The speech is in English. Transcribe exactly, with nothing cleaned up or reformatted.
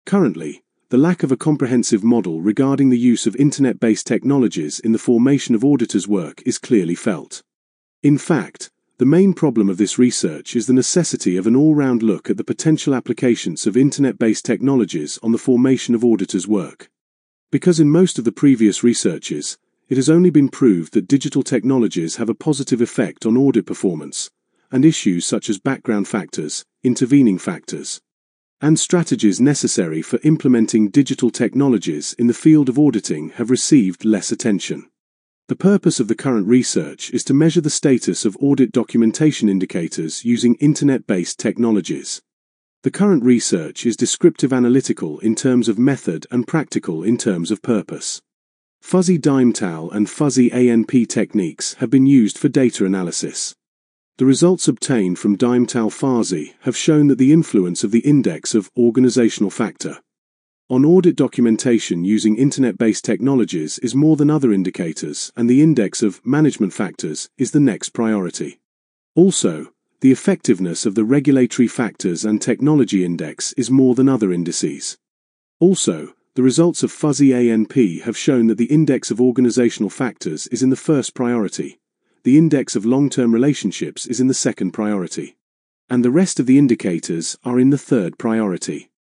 Currently, the lack of a comprehensive model regarding the use of internet-based technologies in the formation of auditors' work is clearly felt. In fact, the main problem of this research is the necessity of an all-round look at the potential applications of internet-based technologies on the formation of auditors' work. Because in most of the previous researches, it has only been proved that digital technologies have a positive effect on audit performance, and issues such as background factors, intervening factors, and strategies necessary for implementing digital technologies in the field of auditing have received less attention. The purpose of the current research is to measure the status of audit documentation indicators using internet-based technologies. The current research is descriptive analytical in terms of method and practical in terms of purpose. Fuzzy Dimetall and Fuzzy A N P techniques have been used for data analysis. The results obtained from Dimetall-Fuzzy have shown that the influence of the index of organizational factor on audit documentation using internet-based technologies is more than other indicators, and the index of management factors is the next priority. Also, the effectiveness of the regulatory factors and technology index is more than other indices. Also, the results of Fuzzy A N P have shown that the index of organizational factors is in the first priority, the index of long-term relationships is in the second priority, and the rest of the indicators are in the third priority.